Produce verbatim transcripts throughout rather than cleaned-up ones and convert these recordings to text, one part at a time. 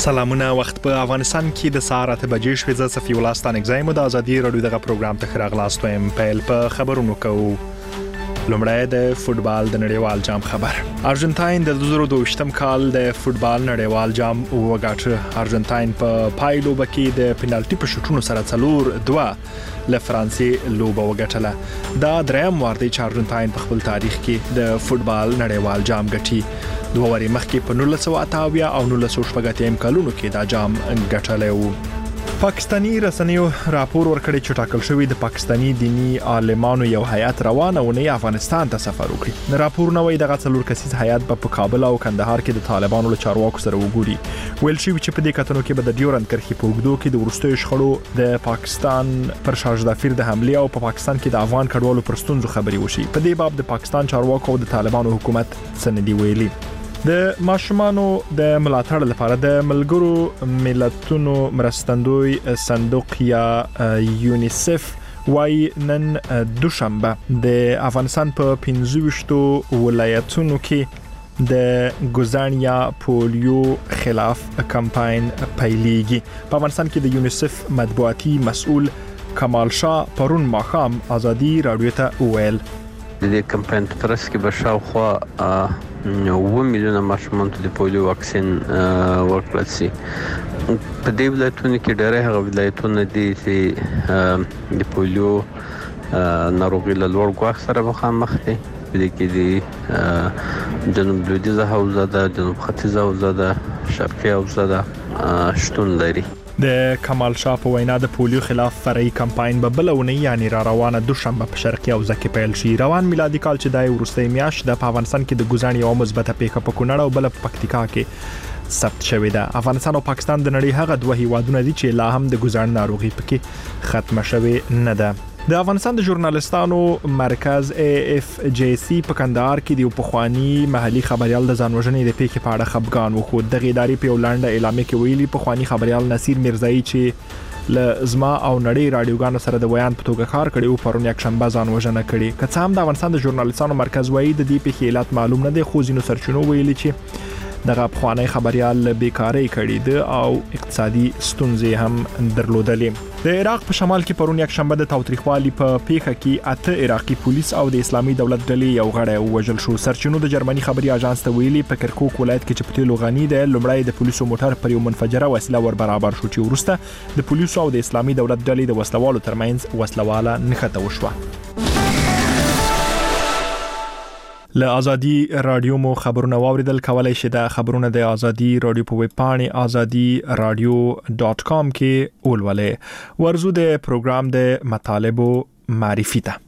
سلامونه وخت په افغانستان کې د ساعت اته بجې شوې ز صفي الله ستانک زایم د ازادي رادیو دغه پروګرام ته خراغلاست ويم پیل په خبرونو کوو. لومړی د فوتبال د نړیوال جام خبر. ارجنټاین د دوه زره دوه ویشتم کال د فوتبال نړیوال جام وګاټه. ارجنټاین په پایلو بکې د پنالټي په شوټونو سره څلور دوه له فرانسې لوبه وګټله. دا دریم وار دی چې ارجنټاین په خپل تاریخ کې د فوتبال نړیوال جام ګټي. دوه وری مخکې په نولس سوه اته اویا او نولس سوه شپږ اتیا کلونو کې دا جام ګټلی وو. پاکستانی رسنیو راپور ورکړی چې ټاکل شوی د پاکستانی دینی عالمانو یو هیئت روانه ونی افغانستان ته سفر وکړي. راپور نوې دغه څلور کسیز هیئت په کابل او کندهار کې د طالبانو له چارواکو سره وګوري. ویل شوی چې په دې کتنو کې به د ډیورند کرښې په اوږدو کې د ورستیو شخړو د پاکستان پر شاهزادافیر د حمله او په پاکستان کې د افغان کډوالو پر ستونزو خبري وشي. په دې باب د پاکستان چارواکو او د طالبانو حکومت سندې ویلي. د ماشومانو د ملاتړ لپاره د ملګرو ملتونو مرستندوی صندوق یا یونیسف وای نن دوشنبه د افغانستان په پنځه ویشتو ولایتونو کې د ګوزانیا پولیو خلاف کمپاین پیلېږي. په افغانستان کې د یونیسف مطبوعاتي مسؤل کمال شاه پرون ماښام ازادي رادیو ته وویل د کمپاین په ترڅ کې به شاوخوا اوه میلیونه ماشومان ته د پولیو واکسین ورکړل شي. په دې ولایتونو کې ډېر هغه ولایتونه دي چې د پولیو ناروغي له لوړ ګواښ سره مخامخ دي. په دې کې د جنوب لویدیځه حوزه ده، جنوب ختیځه حوزه ده، شرقي حوزه ده شتون لري. د کمال شاه په وینا د پولیو خلاف فرعي کمپاین به بلونه یعنی را روانه دوشنبه په شرقي حوزه کې پیل شي. روان میلادي کال چې دای ورسته میاشت د افغانستان کې د ګوزان یو مثبته پیښه په کونړ او بل په پکتیکا کې ثبت شوې ده. افغانستان او پاکستان د نړۍ هغه دوه هیوادونه دي چې لا هم د ګوزان ناروغي پکې ختمه شوې نه ده. د افغانستان د ژورنالستانو مرکز ای اف جی سی په کندهار کې د پخوانی محلي خبريال د ځانوژنې د پیښې په اړه خبرګان وخو. د ادارې په وړاندې اعلامیه کې ویلي پخوانی خبريال نصیر میرزایی چې ل زما او نړۍ رادیوګانو سره د بیان په توګه کار کړی او پرون یک شنبه ځانوژنه کړي. که څه هم د افغانستان د ژورنالستانو مرکز وایي د دې پیښې علت معلوم نه دی، خو ځینو سرچینو ویلي چې دغه پخوانی خبريال بیکاری کړي ده او اقتصادي ستونزې هم درلودلې. د عراق په شمال کې پرون یک شنبه د تاوتریخوالي په پیښه کې اته عراقي پولیس او د اسلامي دولت ډلې یو غړی وژل شو. سرچینو د جرمني خبري اژانس ته ویلي په کرکوک ولایت کې چې په تیلو غني ده لومړی د پولیسو موټر پر یو منفجره وسیله ور برابر شو چې ورسته د پولیسو او د اسلامي دولت ډلې د وسلوالو ترمنځ وسلواله نښته وشوه. له ازادي رادیو مو خبرونه واوریدل. کولای شئ د خبرونه د ازادي رادیو په ویب پاڼې ازادي رادیو ډاټ کام کې ولولئ. ورزو د پروګرام د مطالبو معرفي ته.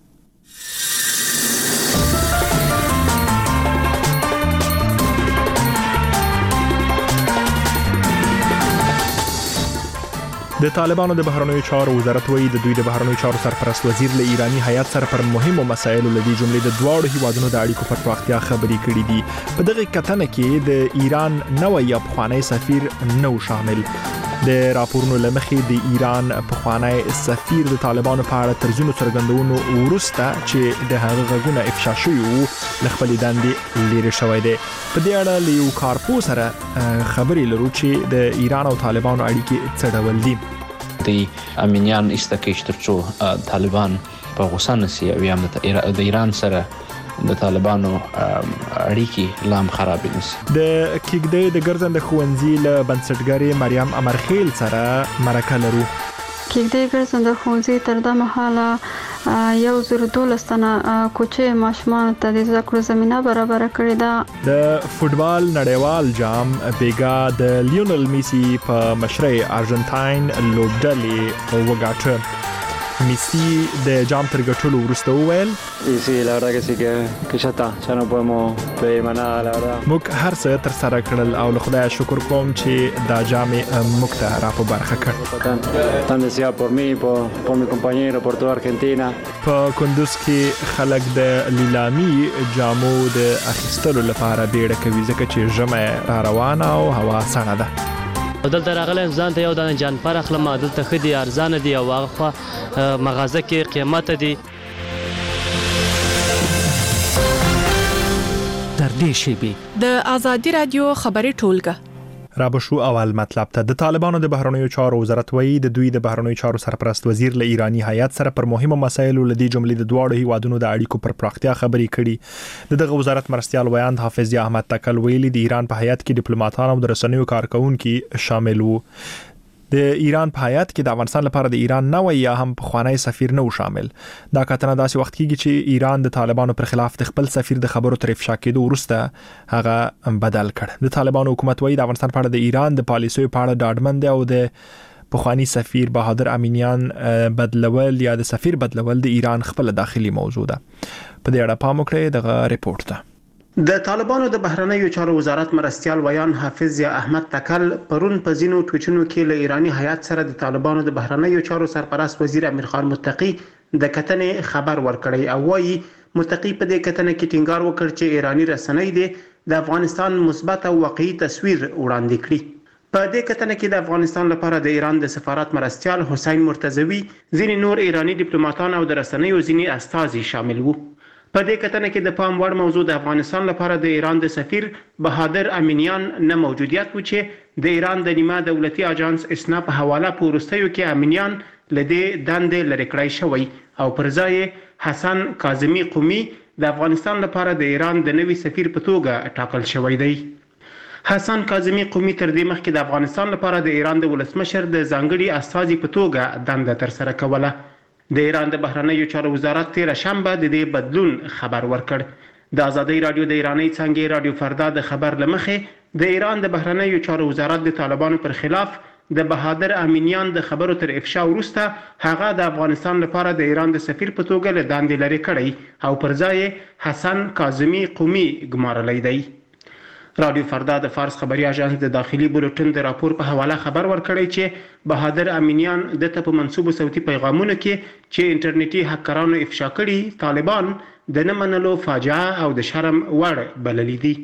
د طالبانو د بهرنیو چارو وزارت وایي د دوی د بهرنیو چارو سرپرست وزیر له ایرانی هیئت سره پر مهمو مسایلو لدی جملې د دواړو هیوادونو د اړیکو پر پراختیا خبرې کړې دي. په دغه کتنه کې د ایران نوې افغاني سفیر نو شامل. د راپورونو لمخې د ایران افغاني سفیر د طالبانو په اړه ترجمه څرګندونو ورسته چې د هغه غږونه افشا شوی وو ل خپل دندې لري شوی دی. په دې اړه له یو کارپو سره خبرې لرو چې د ایران او طالبانو اړیکې څه ډول دي. د امینیان استکیش ترڅو طالبان په غوسه نشي او یا د ایران سره د طالبانو اړیکې لام خراب نشي. د کېږدۍ د ګرځنده ښوونځي له بنسټګرې مریم امرخیل سره مرکه لرو. کېږدۍ ګرځنده ښوونځي تر دا مهاله یو زر دولس تنه کوچي ماشومان ته د زده کړو زمينه برابر کړې ده. د فوتبال نړیوال جام بیګا د لیونل میسی په مشرۍ ارجنټاین لوبډلې وګاټه. میسی د جام تر ګټلو وروسته وویل y sí la verdad que sí que que ya está ya no podemos pedir más nada la verdad. موږ هر څه تر سره کړل او له خدای شکر کوم چې دا جام موږ ته را په برخه کړ. tan deseado por mí por por mi compañero por toda Argentina. په کندوز کې خلک د لیلامي جامو د اخیستلو لپاره بیړه کوي ځکه چې ژمه را روانه او هوا سړه ده. دلته راغلم ځان ته یو دانه جان پر اخلم دلته خدي ارزانه دي او هغه مغازه کې قیمت دي. در دې شی به د ازادي رادیو خبري ټولګه را بشو اول مطلب ته د طالبانو د بهرنیو چارو وزارت وایي د دوی د بهرنیو چارو سرپرست وزیر له ایرانی هیات سره پر مهمو مسایلو لدی جملې د دواړو هیوادونو د اړیکو پر پراختیا خبرې کړي. دغه وزارت مرستيال ویاند حافظ احمد تکل ویلي د ایران په هیات کې ډیپلوماټان او د رسنیو کارکونکو شامل وو. د ایران په هیات کې د افغانستان لپاره د ایران نوې یا هم پخوانی سفیر نه شامل. دا کتنه داسې وخت کېږي چې ایران د طالبانو پر خلاف د خپل سفیر د خبرو تر افشا کېدو وروسته هغه بدل کړ. د طالبانو حکومت وایي د افغانستان په اړه د ایران د پالیسیو په اړه ډاډمن دی او د پخوانی سفیر بهادر امینیان بدلول یا د سفیر بدلول د ایران خپل داخلي موضوع ده. په دې اړه پام وکړئ دغه ریپورت ته. د طالبانو د بهرنیو چارو وزارت مرستيال ویان حافظ احمد تکل پرون په ځینو ټویټونو کې له ایرانی هیات سره د طالبانو د بهرنیو چارو سرپرست وزیر امیر خان متقی د کتنې خبر ورکړی او وایي متقی په دې کتنه کې ټینګار وکړ چې ایرانی رسنۍ د افغانستان مثبت او واقعي تصویر وړاندې کړي. په دې کتنه کې د افغانستان لپاره د ایران د سفارت مرستيال حسین مرتضوی، ځینې نور ایرانی ډیپلوماټان او د رسنیو ځینې استازي شامل وو. په دې کتنه کې د پام وړ موضوع د افغانستان لپاره د ایران د سفیر بهادر امینیان نه موجودیت و چې د ایران د نیمه دولتي اجانس اسنا په حواله په وروستیو کې امینیان لدې دندې لري کړای شوی او پر ځای حسن کاظمی قومي د افغانستان لپاره د ایران د نوي سفیر په توګه ټاکل شوی دی. حسن کاظمی قومي تر دې مخکې د افغانستان لپاره د ایران د ولسمشر د ځانګړي استازي په توګه دنده تر سره کوله. د ایران د بهرنیو چارو وزارت تیر شنبه د دې بدلون خبر ورکړ. د ازادي رادیو د ایرانی څنګه رادیو فردا د خبر لمخې د ایران د بهرنیو چارو وزارت د طالبانو پر خلاف د بهادر امینیان د خبرو تر افشا وروسته هغه د افغانستان لپاره د ایران د سفیر په توګه له دندې لري کړی او پر ځای حسن کاظمی قومي ګمارلی دی. رادیو فردا د فارس خبري اژانس د داخلي بولټن د راپور په حواله خبر ورکړی چې بهادر امینیان د ته په منسوبو صوتي پیغامونو کې چې انټرنیټي هکرانو افشا کړي طالبان د نه منلو فاجعه او د شرم وړ بللي دي.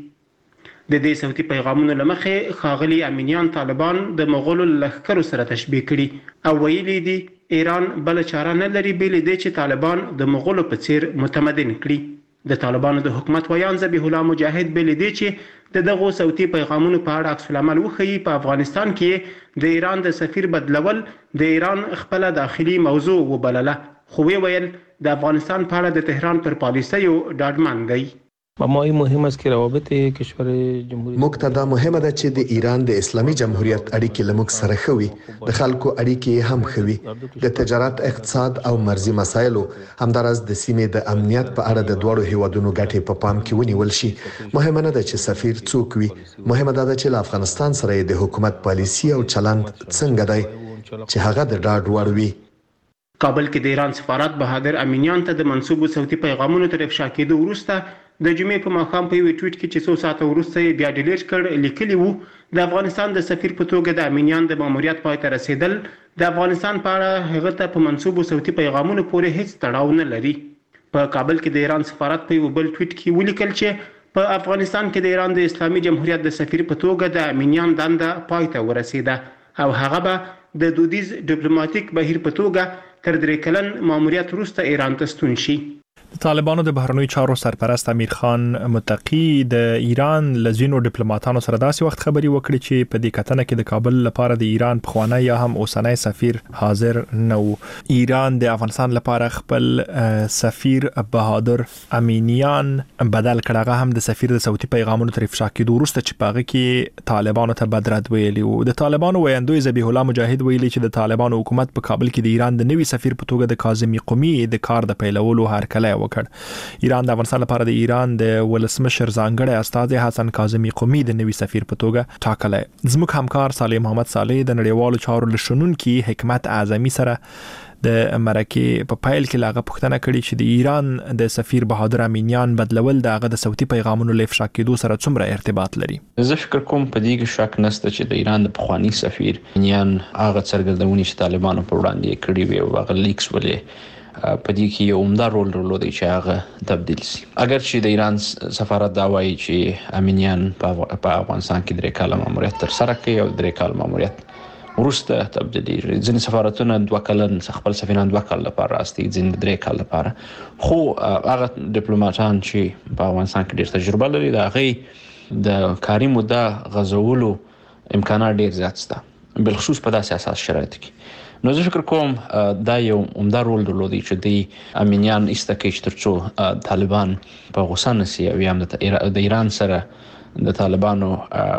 د دې صوتي پیغامونو لمخې ښاغلي امینیان طالبان د مغولو لښکرو سره تشبیه کړي او ویلي دي ایران بل چاره نه لري بل دې چې طالبان د مغولو په څیر متمدن کړي. د طالبانو د حکومت ویان ذبیح الله مجاهد بل دي چې د دغه صوتي پیغامونو په اړه عکس العمل وښیي. په افغانستان کې د ایران د سفیر بدلول د ایران خپل داخلي موضوع وبلله خو ویل د افغانستان په اړه د تهران پر پالیسیو ډاډمن دی. مهم مهم است که روابط کشور جمهوری مقتدا مهمه ده چې د ایران د اسلامي جمهوریت اړیکې لمک سره خوي د خلکو اړیکې هم خوي د تجارت اقتصاد او مرزي مسایلو همدارس د سیمې د امنیت په اړه د دوړو هیوادونو ګټې په پام کې ونیول شي. مهمه نه ده چې سفیر څوک وي، مهمه ده چې له افغانستان سره د حکومت پالیسی او چلند څنګه دی چې هغه د ډاډ وړ وي. کابل کې د ایران سفارت بهادر امینیان ته د منسوبو صوتي پیغامونو تر افشا کېدو وروسته د جمعې په ماښام په یو ټویټ کې چې څو ساعته وروسته بیا ډیلیټ کړ لیکلی وو د افغانستان د سفیر په توګه د امینیان د ماموریت پای ته رسیدل د افغانستان په اړه هغه ته په منسوبو صوتي پیغامونو پورې هیڅ تړاو نه لري. په کابل کې د ایران سفارت په یو بل ټویټ کې ولیکل چې په افغانستان کې د ایران د اسلامي جمهوریت د سفیر په توګه د امینیان دنده پای ته ورسیده او هغه به د دودیز ډیپلوماټیک بهیر په توګه تر درې کلن ماموریت وروسته ایران ته ستون شي. د طالبانو د بهرنیو چارو سرپرست امیر خان متقی د ایران لزینو ډیپلوماټانو سره داسې وخت خبري وکړي چې په دې کتنه کې د کابل لپاره د ایران پخوانی یا هم اوسنی سفیر حاضر نه وو. ایران د افغانستان لپاره خپل سفیر بهادر امینیان بدل کړه، هم د سفیر د صوتي پیغامونو تر افشا کېدو وروسته چې پاغه کې طالبانو ته بدرد ویلي وو. د طالبانو ویاندوی ذبیح الله مجاهد ویلي چې د طالبانو حکومت په کابل کې د ایران د نوي سفیر په توګه د کاظمی قومي د کار د پیلولو هرکلی وکړ. ایران د افغانستان لپاره د ایران د ولسمشر ځانګړی استازی حسن کاظمی قومي د نوي سفیر په توګه ټاکلی. زموږ همکار صالح محمد صالح د نړیوالو چارو لشنونکي حکمت اعظمي سره د مرکه په پایل کې لاغه پوښتنه کړې چې د ایران د سفیر بهادر امینیان بدلول د هغه د صوتي پیغامونو له افشا کېدو سره څومره ارتباط لري. زه فکر کوم په دې کې شک نشته چې د ایران د پخوانی سفیر امینیان هغه څرګندونې چې طالبانو په وړاندې کړې وي او هغه لیکس ولې په دې کې یو عمده رول درلودي چې هغه تبدیل شي. اگر چې د ایران سفارت دا وایي چې امینیان په افغانستان کې درې کاله ماموریت تر سره کوي او درې کاله ماموریت ورسته تبدیلي، ځینې سفارتونه دوه کلن خپل سفیران دوه کال لپاره راستي، ځینې درې کال لپاره، خو هغه ډیپلوماټان چې په افغانستان کې ډېر تجربه لري د هغې د کاري موده غځولو امکانات ډیر زیات شته، بالخصوص په داسې اساس شرایطو کې. نو زه فکر کوم دا یو عمده رول درلودي چې د امینیان ایستکه چې ترڅو طالبان په غوسه نشي او هم د ایران سره د طالبانو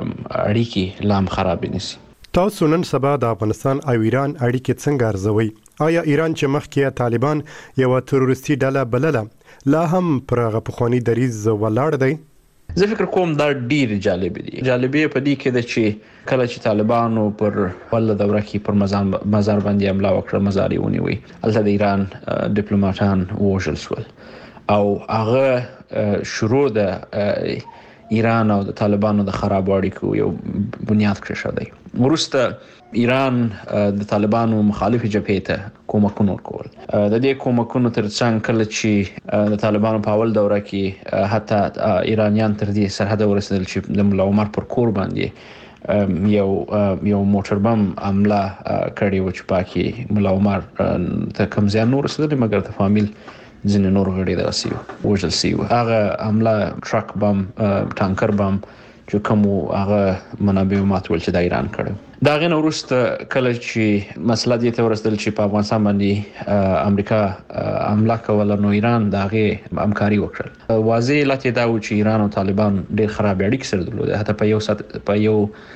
اړیکې لام خراب نشي. تاسو نن سبا د افغانستان او ایران اړیکې څنګه ارزوي؟ آیا ایران چې مخکې طالبان یو تروریستي ډله بلله لا هم پر هغه پخواني دریځ ولاړ دی؟ زه فکر کوم دا ډیر جالب دي. جالبه په دې کې ده چې کله چې طالبانو پر ول دوره کې پر مزار باندې حمله وکړه، مزار یې ونیوي، هلته د ایران ډیپلوماټان ووژل شول او هغه شروع د ایران او د طالبانو د خراب اړیکو یو بنیاد کېښودی. وروسته ایران د طالبانو مخالف جبهې ته کومکونه ورکول. د دې کومکونو ترڅنګ کله چې د طالبانو په اول دوره کې حتی ایرانیان تر دې سرحد ورسېدل چې د ملا عمر پر کور باندې یو یو موټر بم حمله کړې و چې پاکي ملا عمر ته کم زیان نور رسېدلی، مګر د فامیل ځینې نور غړي دغه سیو وژل سیو. هغه حمله ټرک بم ټانکر بم چې کوم هغه منابع ماتول چې د ایران کړو. دا غن وروسته کله چې مسله دې ته ورسېدل چې په افغانستان باندې امریکا حمله کوله، نو ایران دغه همکاري وکړه. واضح لته دا و چې ایران او طالبان ډېر خراب اړیکې سره درلودې، حتی په یو سات په یو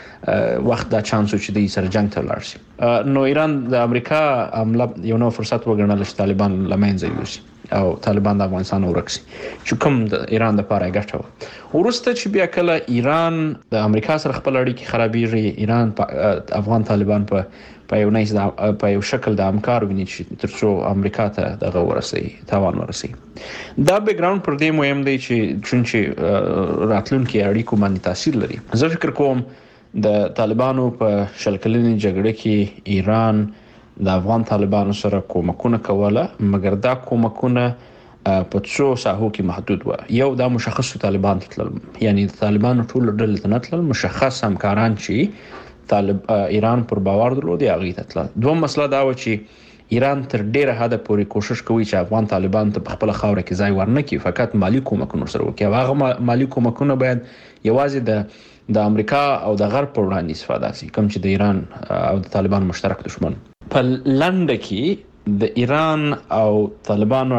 وخت دا چانس و چې د سره جنگ ته لاړ شي. نو ایران د امریکا حمله یو نو فرصت وګڼل چې طالبان لمنځه یوسي او طالبان د افغانستان ورکسي، چې کوم د ایران لپاره ګټه و. ورسته چې بیا کله ایران د امریکا سره خپل اړیکې خرابېږي، ایران افغان طالبان په په یو نيز په یو شکل د همکار ویني چې ترڅو امریکا ته دغه ورسي تاوان ورسي. دا بیک ګراوند پر دې مهم دی چې چونچې راتلونکي اړیکو باندې تاثیر لري. زه فکر کوم د طالبانو په شلکلنې جګړه کې ایران د افغان طالبانو سره کومکونه کوله، مګر دا کومکونه په څو ساحو کې محدود و. یو دا مشخص طالبان تل، یعنی طالبانو ټول ډول ته نتل مشخص همکاران چې طالب ایران پر باور درلودي هغه ته تل. دوه مسله دا و چې ایران تر ډیره حد پورې کوشش کوي چې افغان طالبان ته په خپل خاور کې ځای ورنکړي، فقط مالی کومکونه سره وکړي. هغه مالی کومکونه باید یوازې د د امریکا او د غرب پر وړاندې استفاده شي، کوم چې د ایران او د طالبان مشترک دشمن. په لنډه کې د ایران او طالبانو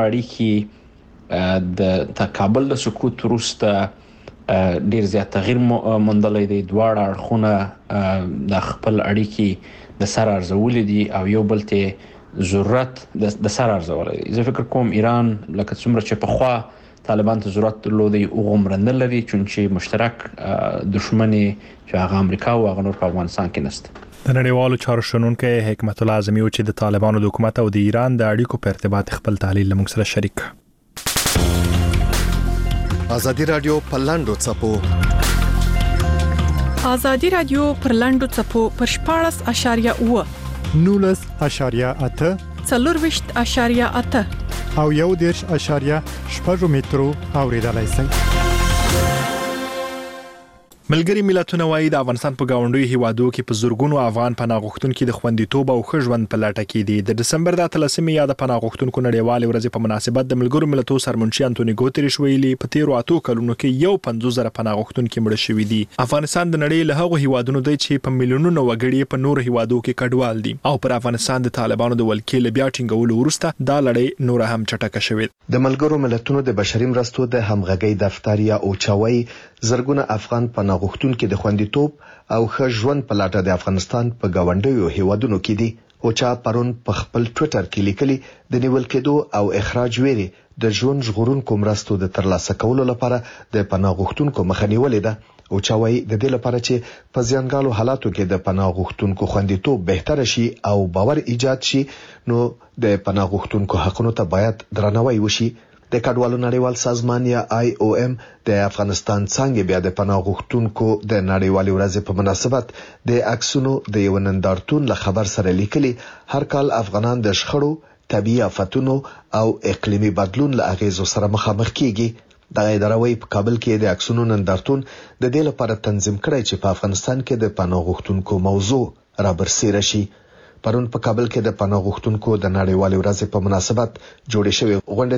اړیکې د تکابل د سقوط وروسته ډیر زیات تغییر موندلی دی. دواړه اړخونه د خپل اړیکې د سر ارزولې دي او یو بل ته ضرورت د سر ارزولې دي. زه فکر کوم ایران لکه څومره چې پخوا طالبان ته ضرورت درلودي هغومره نه لري، چونچې مشترک دښمن چې هغه امریکا او هغه نور په افغانستان کې نشته. د نړیوالو چارو شنونکي حکمت الله اعظمي و چې د طالبانو د حکومت او د ایران د اړیکو په ارتباط خپل تحلیل لموږ سره شریک. ازادي رادیو په لاندو چپو ازادي رادیو پر لاندو چپو پر شپاړس اشاریه اوه نولس اشاریه اته څلورویشت اشاریه اته او یو دیرش اشاریه شپږ مترو اوریدلای شئ. ملګری ملتونه وايي د افغانستان په گاونډي هیوادو کې په زورګونو افغان پناه غوښتونکو د خوندیتوب او ښه ژوند په لټه کې دي. د دسمبر د اتلسمې یا د پناه غوښتونکو نړیوالې ورځې په مناسبت د ملګرو ملتونو سرمنشي انټونی ګوتریش ویلي په تیرو اتو کلونو کې یو پنځوس زره پناه غوښتونکو مړه شوي دي. افغانستان د نړۍ له هغو هیوادونو دی چې په میلیونونو وګړي په نور هیوادو کې کډوال دي او پر افغانستان د طالبانو د ولکې له بیا ټینګولو وروسته دا لړۍ نور هم چټکه شوې. د ملګرو ملتونو د بشري مرستو د همغږي دفتر یا اوچاوي زرګونه افغان پناه غوښتونکو د خوندیتوب او ښه ژوند په لټه د افغانستان په گاونډیو هیوادونو کې دي. اوچا پرون په خپل ټوئیټر کې لیکلي د نیول کېدو او اخراج ویري د ژوند ژغورونکو مرستو د ترلاسه کولو لپاره د پناه غوښتونکو مخه نیولې ده. اوچاوي د دې لپاره چې په ځانګړو حالاتو کې د پناه غوښتونکو خوندیتوب بهتر شي او باور ایجاد شي، نو د پناه غوښتونکو حقونو ته باید درناوی وشي. د کډوالو نړیوال سازمان یا آی او ایم د افغانستان څنګه بیا د پناه غوښتونکو د نړیوالې ورځې په مناسبت د عکسونو د یو نندارتون له خبر سره لیکلي هر کال افغانان د شخړو، طبيعي آفتونو او اقلیمي بدلون له اغیزو سره مخامخ کیږي. د ادارې په کابل کې د عکسونو نندارتون د دې لپاره تنظیم کړی چې په افغانستان کې د پناه غوښتونکو موضوع را برسېره شي. پرون په کابل کې د پناه غوښتونکو د نړیوالې ورځې په مناسبت جوړې شوې غونډې ته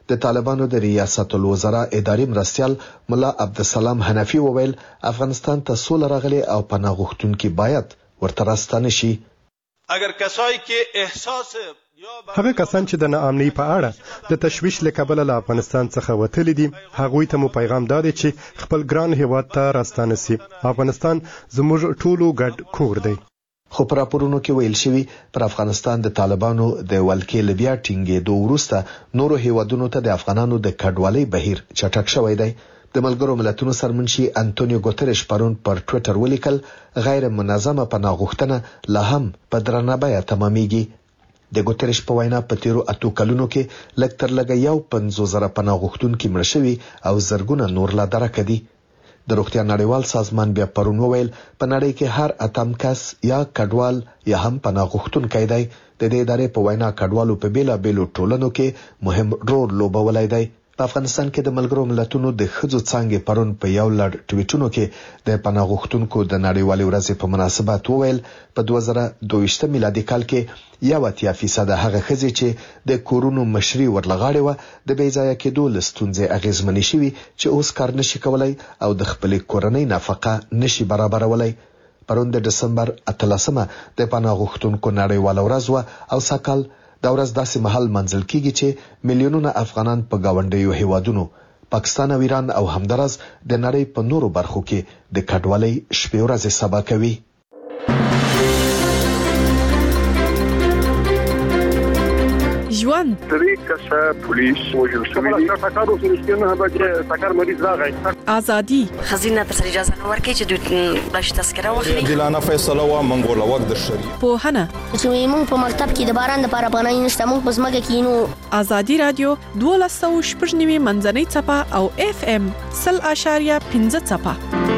د طالبانو د ریاست الوزرا اداري مرستيال ملا عبدالسلام حنفي وویل افغانستان ته سوله راغلي او پناه غوښتونکي باید ورته راستانه شي. اگر کسایی که احساس هغه کسان چې د ناامنۍ په اړه د تشویش له کبله له افغانستان څخه وتلي دي هغوی ته مو پیغام دادی چې خپل ګران هیواد ته راستانه سي. افغانستان زموږ ټولو ګډ کور دی. خو پر راپورونو کې ویل شوی پر افغانستان د طالبانو د ولکې لبیا ټینګېدو وروسته نورو هیوادونو ته د افغانانو د کډوالۍ بهیر چټک شوی دی. د ملګرو ملتونو سرمنشي انټونیو ګوتریش پرون پر ټوئیټر ولیکل غیر منظمه پناه غوښتنه لا هم په درنه بیه تمامېږي. د ګوتریش په وینا په تیرو اتو کلونو کې لږ تر لږه یو پنځوس زره پناه غوښتونکي مړه شوي او زرګونه نور لا درکه دي. د روغتیا نړیوال سازمان بیا پرون وویل په نړۍ کې هر اتم کس یا کډوال یا هم پناه غوښتونکی دی. د دې ادارې په وینا کډوالو په بیلا بیلو ټولنو کې مهم رول لوبولی دی. په افغانستان کې د ملګرو ملتونو د ښځو څانګې پرون په یو لړ ټویټونو کې د پناه غوښتونکو د نړیوالې ورځې په مناسبت وویل په دوه زره دوه ویشت میلادي کال کې یو اتیا فیصد هغه ښځې چې د کورونو مشري ورلغاړې وه د بې ځایه کېدو له ستونزې اغېزمنې شوي چې اوس کار نشي کولی او د خپلې کورنۍ نفقه نشي برابرولی. پرون د ډسمبر اتلسمه د پناه غوښتونکو نړیواله ورځ وه او سږ دا ورځ داسې مهال منځل کیږي چې میلیونونه افغانان په گاونډیو هیوادونو پاکستان او ایران او همدارس د نړۍ په نورو برخو کې د کډوالۍ شپې ورځې سبا کوي. ژوند درې کسه پولیس وژل شوي دي. ټاکارو سره نه بچي ټاکار مریض راغی. ازادي خزینه تر اجازه نه ورکړي چې دوی بلش تذکره واخلي. عادلانه فیصله و منګول وخت د شری. په هنه چې موږ په مکتب کې د باران د پاره پناه نشته موږ په ځمکه کې نو. ازادي رادیو دوه سوه شپږ نوي منځنۍ چپه او اف ام صفر اشاریه پنځه چپه.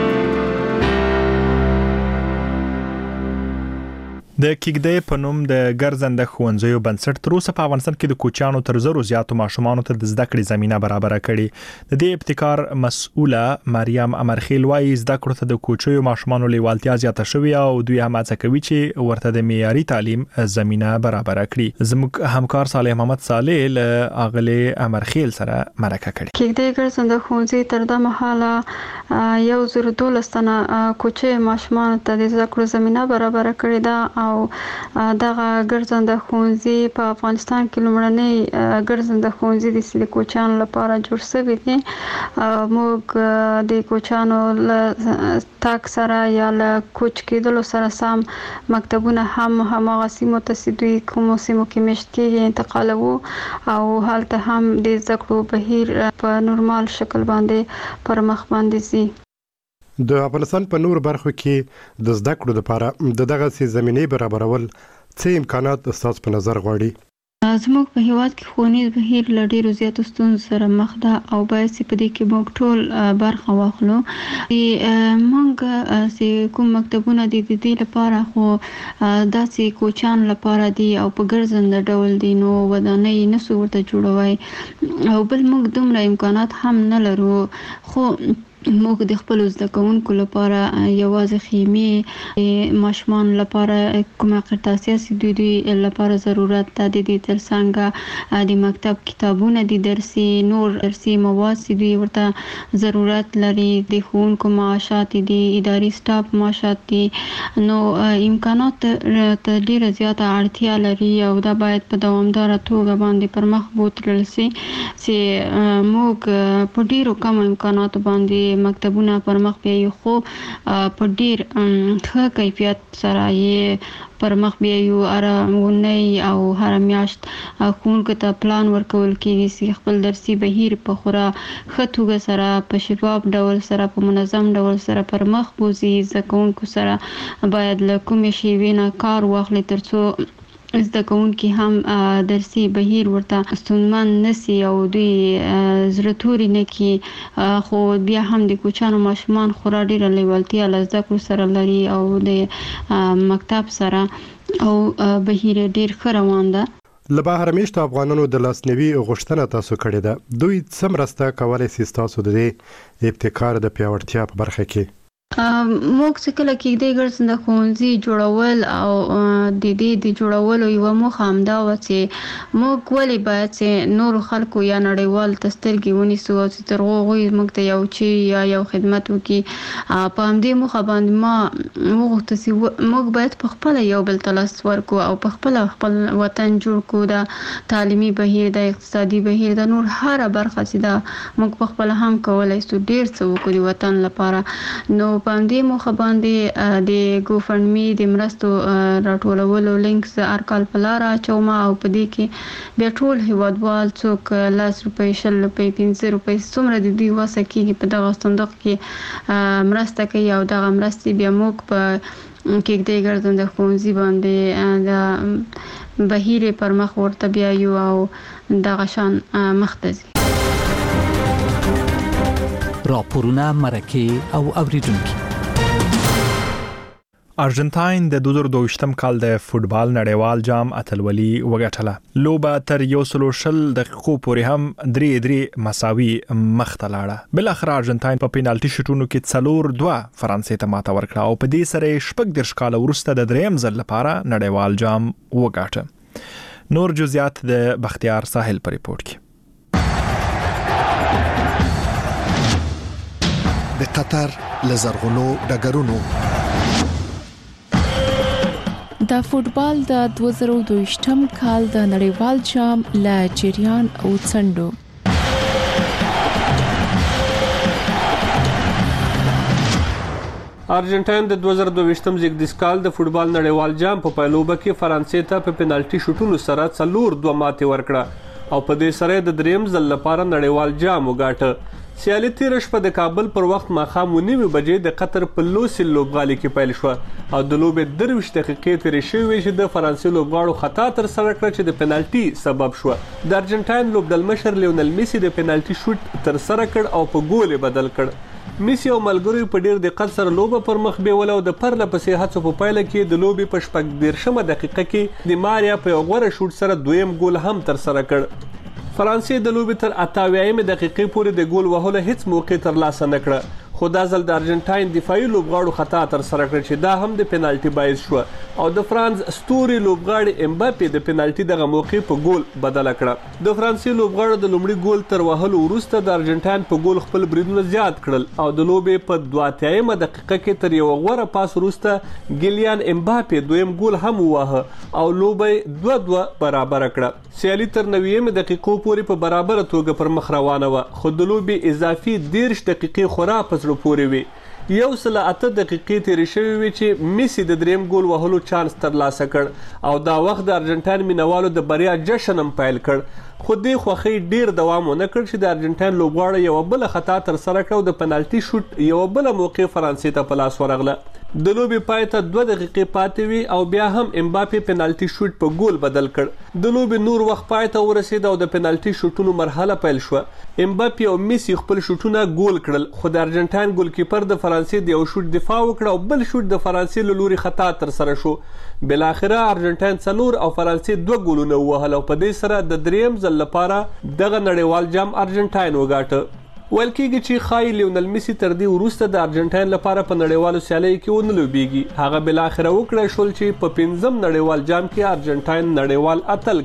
د کېږدۍ په نوم د ګرځنده ښوونځیو بنسټ تر اوسه په افغانستان کې د کوچیانو تر زرو زیاتو ماشومانو ته د زده کړې زمينه برابر کړي. د دې ابتکار مسؤله مریم امرخیل وايي زده کړو ته د کوچیو ماشومانو لیوالتیا زیاته شوې او دوی هم هڅه کوي چې ورته د معیاري تعلیم زمينه برابر کړي. زموږ همکار صالح محمد صالح له اغله امرخیل سره مرکه کړي. کېږدۍ ګرځنده ښوونځي تر دا مهاله یو زر دولس تنه کوچي ماشومان ته د زده کړو زمينه برابر کړې ده او دغه ګرځنده ښوونځي په افغانستان کې لومړنی ګرځنده ښوونځي د سلی کوچانو لپاره جوړ شوی دی. موږ د کوچانو له تاک سره یا له کوچ کېدلو سره سم مکتبونه هم هماغه سیمو ته چې دوی کومو سیمو کې مېشت کېږي انتقالوو او هلته هم د زده کړو بهیر په نورمال شکل باندې پر مخ باندې ځي. د افغانستان په نور برخو کې د زده کړو لپاره د دغه سي زمينې برابرول څه امکانات تاسو په نظر غواړي؟ زموږ په هیواد کې ښوونیز بهیر له ډېرو زیاتو ستونزو سره مخ ده او باید چې په دې کې موږ ټول برخه واخلو. موږ چې کوم مکتبونه دي د دې لپاره خو داسې کوچان لپاره دي او په ګرځنده ډول دي نو ودانۍ نسو ورته جوړوي او بل موږ دومره امکانات هم نه لرو. خو موږ د خپل زده کوونکو لپاره یوازې خیمې ماشومان لپاره کومه قرطاسیه سي دوی لپاره ضرورت ده. د دې ترڅنګ د مکتب کتابونه دي درسي نور درسي مواد سي دوی ورته ضرورت لري. د ښوونکو معاشات دي اداري سټاف معاشات دي نو امکانات ته ډیره زیاته اړتیا لري او دا باید په دوامداره توګه باندې پر مخ بوتلل سي چې موږ په ډیرو کم امکانات باندې مکتبونه پر مخ بیایو خو په ډیر ښه کیفیت سره یې پر مخ بیایو. ارامونی او هر میاشت ښوونکو ته پلان ورکول کېږي چې خپل درسي بهیر په خورا ښه توګه سره په شفاف ډول سره په منظم ډول سره پر مخ بوځي. زده کوونکو سره باید له کومې شیوې نه کار واخلي ترڅو زده کوونکي هم درسي بهیر ورته ستونزمن نشي او دوی زړه توري نه کړي. خو بیا هم د کوچانو ماشومان خورا ډیره لیوالتیا له زده کړو سره لري او د مکتب سره او بهیر ډیر ښه روان ده. له بهر میشتو افغانانو د لاسنیوي غوښتنه تاسو کړې ده. دوی څه مرسته کولی سي تاسو د دې ابتکار د پیاوړتیا په برخه کې؟ موږ څه کله کېږدی ګرځنده ښوونځي جوړول او د دې د جوړولو یوه موخه همدا وه چې موږ ولې باید چې نورو خلکو یا نړیوالو ته سترګې ونیسو او چې تر هغوی موږ ته یو چی یا یو خدمت وکړي. په همدې موخه باندې ما وغوښته چې موږ باید په خپله یو بل ته لاس ورکړو او په خپله خپل وطن جوړ کړو. د تعلیمي بهیر، د اقتصادي بهیر، د نور هره برخه چې دا موږ په خپله هم کولی شو ډېر څه وکړو د وطن لپاره. نو په همدې موخه باندې د ګوفنډمي د مرستو راټولولو لینک زه هر کال په لاره اچوم او په دې کې بیا ټول هیوادوال څوک لس روپۍ، شل روپۍ، پنځه روپۍ څومره د دوی وسه کېږي په دغه صندوق کې مرسته کوي او دغه مرستې بیا موږ په کېږدۍ ګرځنده ښوونځي باندې د بهیر پر مخ ورته بیایو او دغه شان مخته ځي. راپورونه، مرکې او اوریدونکي. ارجنټاین د دوه زره دوه کال د فوتبال نړیوال جام اتلولي وګټله. لوبه تر یو سل شل دقیقو پورې هم درې درې مساوي مخته لاړه. بل اخر ارجنټاین په پینالټي شوټونو کې څلور دوه فرانسې ته ماته ورکړه او په دې سره شپږ دېرش کاله وروسته د دریم ځل لپاره نړیوال جام وګاټه. نور جزئیات د بختیار ساحل په ریپورت کې. د قطر لزرغونو ډګرونو د فوتبال د دوه زره دوه کال د نړیوال جام لا جریان او څنډو. ارجنټاین د دوه زره دوه زیږدیز کال د فوتبال نړیوال جام په پایلوبه کې فرانسې ته په پینالټي شوټونو سره څلور دوه ماتې ورکړه او په دې سره د دریم ځل لپاره نړیوال جام وګاټه. سیالي تیر شپه د کابل پر وخت ماښام ونیمې بجې د قطر په لوسیل لوبغالي کې پیل شو او د لوبې درویشت دقیقې تیرې شوې چې د فرانسې لوبغاړو خطا تر سره کړه چې د پینالټي سبب شو. د ارجنټاین لوبډلمشر لیونل میسي د پینالټي شوټ تر سره کړ او په ګول بدل کړ. میسي او ملګرو په ډیر دقت سره لوبه پر مخ بیول او د پرله پسې هڅو په پایله کې د لوبې په شپږ دېرشمه دقیقه کې د ماریا په غوړه شوټ سره دویم ګول هم تر سره کړ. فرانسې د لوبې تر اته اویایمې دقیقې پورې د ګول وهلو هیڅ موقع ترلاسه نه کړه خو دا ځل د ارجنټاین دفاعي لوبغاړو خطا تر سره کړ چې دا هم د پینالټي باعث شو او د فرانس ستوري لوبغاړي امباپي د پینالټي دغه موقع په ګول بدله کړه. د فرانسې لوبغاړو د لومړي ګول تر وهلو وروسته د ارجنټاین په ګول خپل بریدونه زیات کړل او د لوبې په دوه اتیایمه دقیقه کې تر یو غوره پاس وروسته ګیلیان امباپي دویم ګول هم وواهه او لوبې دوه دوه برابر کړه. سیالي تر نویمه دقیقو پورې په برابر توګه پر مخ روانه وه خو د لوبې اضافي دېرش دقیقې خورا په زړه پورې وي. یو سل اته دقیقې تیرې شوې وي چې میسي د دریم ګول وهلو چانس ترلاسه کړ او دا وخت د ارجنټاین مینوالو د بریا جشن هم پیل کړ خو دې خوښۍ ډیر دوام ونه کړ چې د ارجنټاین لوبغاړی یوه بله خطا ترسره کړه او د پنالټي شوټ یوه بله موقع فرانسې ته په لاس ورغله. د لوبې پای ته دوه دقیقې پاتې وي او بیا هم امباپي پنالټي شوټ په ګول بدل کړ. د لوبې نور وخت پای ته ورسېد او د پنالټي شوټونو مرحله پیل شوه. امباپي او میسي خپل شوټونه ګول کړل خو د ارجنټاین ګولکیپر د فرانسې د یو شوټ دفاع وکړه او بل شوټ د فرانسې له لوري خطا ترسره شو. بالاخره ارجنټاین څلور او فرانسې دوه ګولونه ووهل او په دې سره د دریم ځل لپاره دغه نړیوال جام ارجنټاین وګاټه. ویل کېږي چې ښایي لیونل میسي تر دې وروسته د ارجنټاین لپاره په نړیوالو سیالیو کې ونه لوبېږي. هغه بالاخره وکړی شول چې په پنځم نړیوال جام کې ارجنټاین نړیوال اتل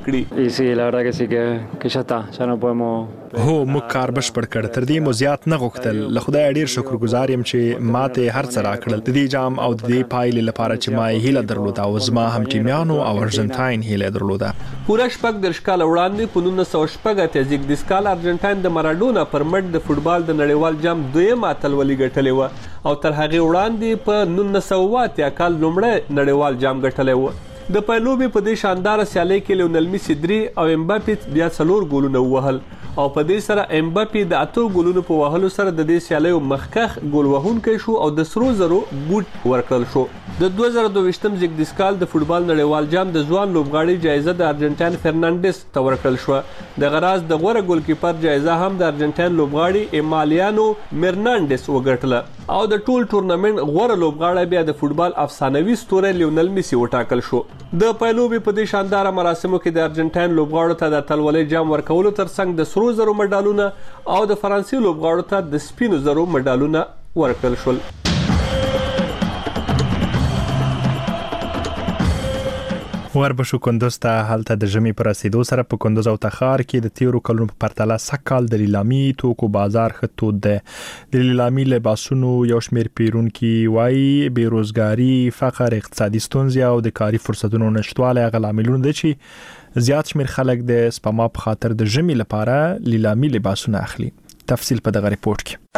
کړي. هو موږ کار بشپړ کړ تر دې مو زیات نه غوښتل. له خدای ډیر شکرګزار یم چې ماته هر څه راکړل د دې جام او د دې پایلې لپاره چې ما یې هیله درلوده او زما هم ټیمیانو او ارجنټاین هیله درلوده. پوره شپږ دېرش کاله وړاندې په نولس سوه شپږ اتیا زیږدیز کال ارجنټاین د مارادونا پر مټ د فوټبال د نړیوال جام دویمه اتلولي ګټلې وه او تر هغې وړاندې په نولس سوه اووه اتیا کال لومړی نړیوال جام ګټلی و. د پایلوبې په دې شانداره سیالۍ کې لیونل میسي درې او امباپي بیا څلور ګولونه ووهل او په دې سره امباپي د اتو ګولونو په وهلو سره د دې سیالیو مخکښ ګول وهونکی شو او د سرو زرو بوټ ورکړل شو. د دوه زره دوه زیږدیز کال د فوټبال نړیوال جام د ځوان لوبغاړي جایزه د ارجنټاین فرنانډس ته ورکړل شوه. دغه راز د غوره ګولکیپر جایزه هم د ارجنټاین لوبغاړي ایمالیانو مرنانډس وګټله او د ټول ټورنمنټ غوره لوبغاړی بیا د فوټبال افسانوي ستوری لیونل میسي وټاکل شو. د پایلوبې په دې شانداره مراسمو کې د ارجنټاین لوبغاړو ته د اتلولۍ جام ورکولو ترڅنګ د سرو زرو مډالونه او د فرانسې لوبغاړو ته د سپینو زرو مډالونه ورکړل شول. وربشو کندوز ته هلته د ژمي پر رسیدو سره په کندوز او تخار کې د تیرو کلونو په پرتله سکهال د لیلامي توکو بازار ښه تود دی. د لیلامي لباسونو یو شمېر پیرونکي وایي بیروزګاري، فقر، اقتصادي ستونزې او د کاري فرصتونو نشتوالی هغه لاملونه دي چې زیات شمېر خلک د سپما په خاطر د ژمي لپاره لیلامي لباسونه اخلي. تفصیل په دغه ریپورت کې.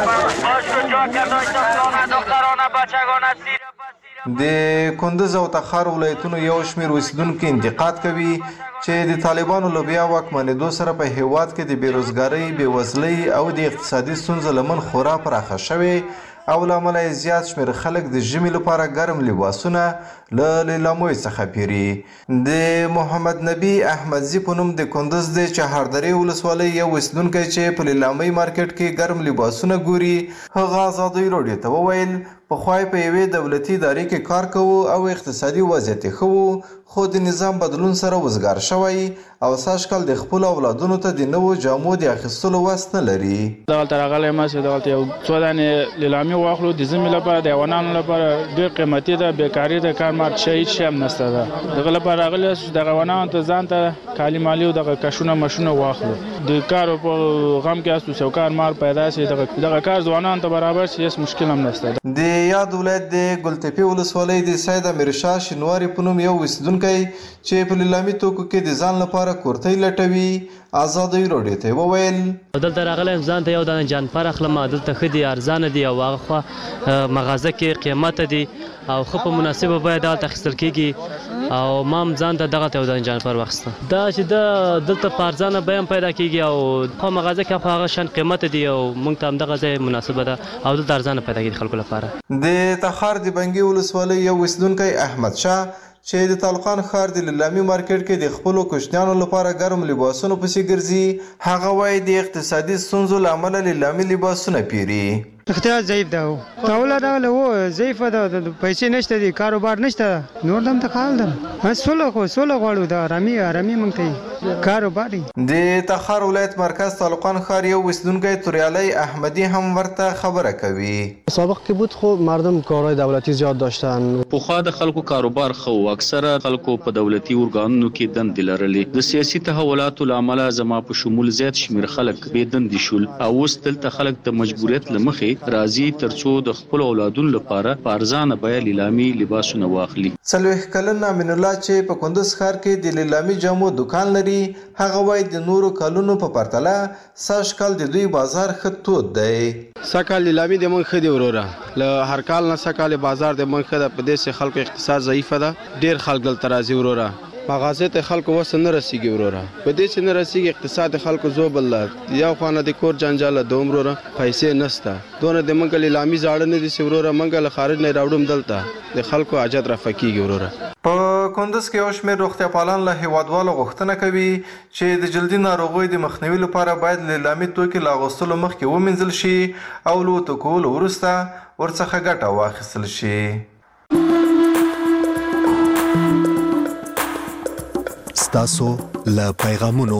د کندوز او تخار ولایتونو یو شمېر اوسیدونکو انتقاد کوي چې د طالبانو له بیا واکمنېدو سره په هیواد کې د بیروزګارۍ، بېوزلۍ او د اقتصادي ستونزو لمن خورا پراخه شوې او له امله یې زیات شمېر خلک د ژمي لپاره ګرم لباسونه له لیلامیو څخه پیري. د محمد نبی احمدزي په نوم د کندوز د چهاردرې ولسوالۍ یو اوسیدونکی چې په لیلامۍ مارکیټ کې ګرم لباسونه ګوري، هغه ازادۍ راډیو ته وویل پخوا په یوې دولتي ادارې کې کار کوو او اقتصادي وضعیت ښه وو، خو د نظام بدلون سره وزګار شوی او سږکال د خپلو اولادونو ته د نوو جامو د اخیستلو وس نه لري. دغلته راغلی یم چې دغلته یو څو دانې لیلامي واخلو د ژمي لپاره، د حیوانانو لپاره ډېر قیمتي ده، بیکاري ده، کار مات شی هېڅ شی هم نشته ده. دغه لپاره راغلی یاست چې دغه حیوانانو ته ځان ته کالي مالي او دغه کشونه مشونه واخلو. د کار په غم کې یاستو چې یو کار مار پیدا شي، دغه کار ځوانانو ته برابر شي، هېڅ مشکل هم نشته. د یاد ولایت د ګلتپې ولسوالۍ د سید امیرشاه شینواري په نوم یو اوسیدونکی چې په لیلامي توکو کې د ځان لپاره کورتۍ لټوي ازادۍ راډیو ته وویل دلته راغلی یم ځان ته یو دانه جانپر اخلم، دلته ښه دي، ارزانه دي او هغه خوا مغازه کې قیمته دي او ښه په مناسبه بیه دلته اخیستل کېږي او ما هم ځان ته دغه ته یو دانه جانپر واخیسته. دا چې د دلته په ارزانه بیه هم پیدا کېږي او خو مغازه کې خو هغه شان قیمته دي او موږ ته همدغه ځای مناسبه ده او دلته ارزانه پیدا کېږي خلکو لپاره. د تخار د بنګي ولسوالۍ یو اوسیدونکی احمد شاه چې د طالقان ښار د لیلامي مارکیټ کې د خپلو کوچنیانو لپاره ګرم لباسونو پسې ګرځي، هغه وایي د اقتصادي ستونزو له امله لیلامي لباسونه پیري. اختیار ضعیف ده، تاوله ده و ضعیفه ده، پیسې نشته دي، کاروبار نشته، نور دم ته خال ده. سوله خو سوله غواړو، د آرامي آرامي موږ ته کاروبار. د تخار ولایت مرکز طالقان ښار یو اوسیدونکی توریالی احمدی هم ورته خبره کوي. سابق کې بود خو مردم کارهای دولتی زیاد داشتن. پخوا د خلکو کاروبار خو اکثره خلکو په دولتي ارګانونو کې دندې لرلې. د سیاسي تحولاتو له امله زما په شمول زیات شمېر خلک بې دندې شول او اوس دلته خلک د مجبوریت له مخې راځي ترڅو د خپل اولادونو لپاره په ارزانه بیه لیلامي لباسونه واخلي. څلوېښت کلن امین الله چې په کندوز ښار کې د لیلامي جامو دکان لري، هغه وایي د نورو کلونو په پرتله سږکال د دوی بازار ښه تود دی. سږکال لیلامي د موږ ښه دی وروره، له هر کال نه سږکال بازار د موږ ښه ده. په دې چې خلکو اقتصاد ضعیفه ده، ډېر خلک دلته راځي وروره، مغازې ته خلکو وس نه رسیږي وروره. په دې چې نه رسیږي اقتصاد خلکو زوبل ده، یو خوا نه د کور جنجال ده وروره، پیسې نشته، دونه د موږ لیلامي زاړه نه دي چې وروره موږ له خارج نه راوړم دلته د خلکو حاجت رفع کېږي وروره. په کندوز کې یو شمېر روغتیا پالان له هیوادوالو غوښتنه کوي چې د جلدي ناروغیو د مخنیوي لپاره باید لیلامي توکي له اغوستلو مخکې ومینځل شي او له وتکولو وروسته ورڅخه ګټه واخیستل شي. ستاسو له پیغامونو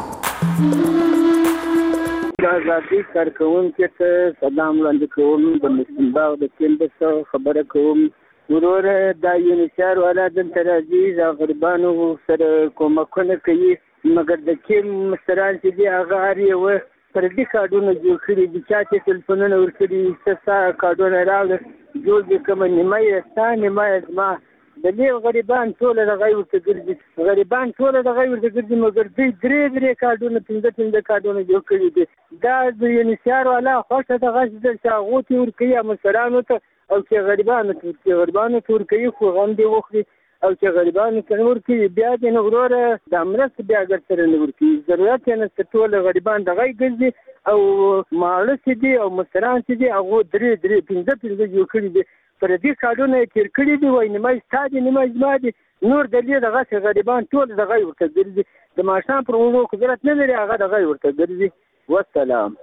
آزادي کارکوونکو ته سلام وړاندې کوم. د مسلم باغ د کیندسو خبره کوم. وروره دا یونیسار والا دلته راځي، د غریبانو سره کومکونه کوي، مګر د کیم مشتران چې دي هغه هر یوه فردي کارډونه جوړ کړي دي، چا چې تلیفونونه ورکړي، څه ستا کارډونه راوړه جوړ دي، کومه نیمه یې ستا نیمه یې زما. د دې غریبان ټوله دغه ورته ګرځي، غریبان ټوله دغه ورته ګرځي، مګر دوی درې درې کارډونه پنځه پنځه کارډونه جوړ کړي دي. دا د یونیسار والا خوښه دغه ده چې هغو ته ورکوي مشرانو ته او چې غریبانو ته ورکوي، غریبانو ته ورکوي خو غم دې وخوري، او چې غریبانو ته نه ورکوي بیا دې نه وروره دا مرسته بیا ګر سره نه ورکوي. ضرورت یې نشته، ټول غریبان دغه ګرځي او ماړه چې دي او مشران چې دي هغو درې درې پنځه پنځه جوړ کړي دي. پر دې کارډونه یې تېر کړي دي، وایي نیمه ستا دي نیمه زما دي، نور د دې دغسې غریبان ټول دغه ورته ګرځي، د ماښام پر وړو قدرت نه لري، هغه دغه ورته ګرځي. والسلام.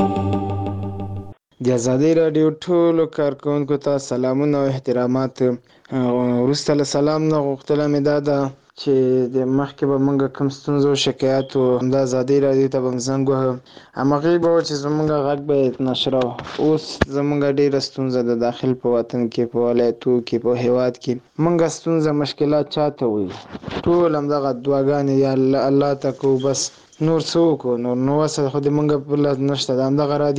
د ازادۍ راډیو ټولو کارکوونکو ته سلامونه او احترامات. وروسته له سلام نه غوښتنه مې دا ده چې د مخکې به موږ کوم ستونزو شکایت و همدا ازادي راډیو ته به م زنګ وهم همغې به و چې زموږ غږ به نشره و. اوس زموږ ډېره ستونزه د داخل په وطن کې په ولایتو کې په هیواد کې موږ ستونزه مشکلات چاته وایو ټول همدغه دعاګانې یا الله ته کوو بس نور څه وکړو نور نو وسه خو د موږ په لاس نشته د همدغه راډیو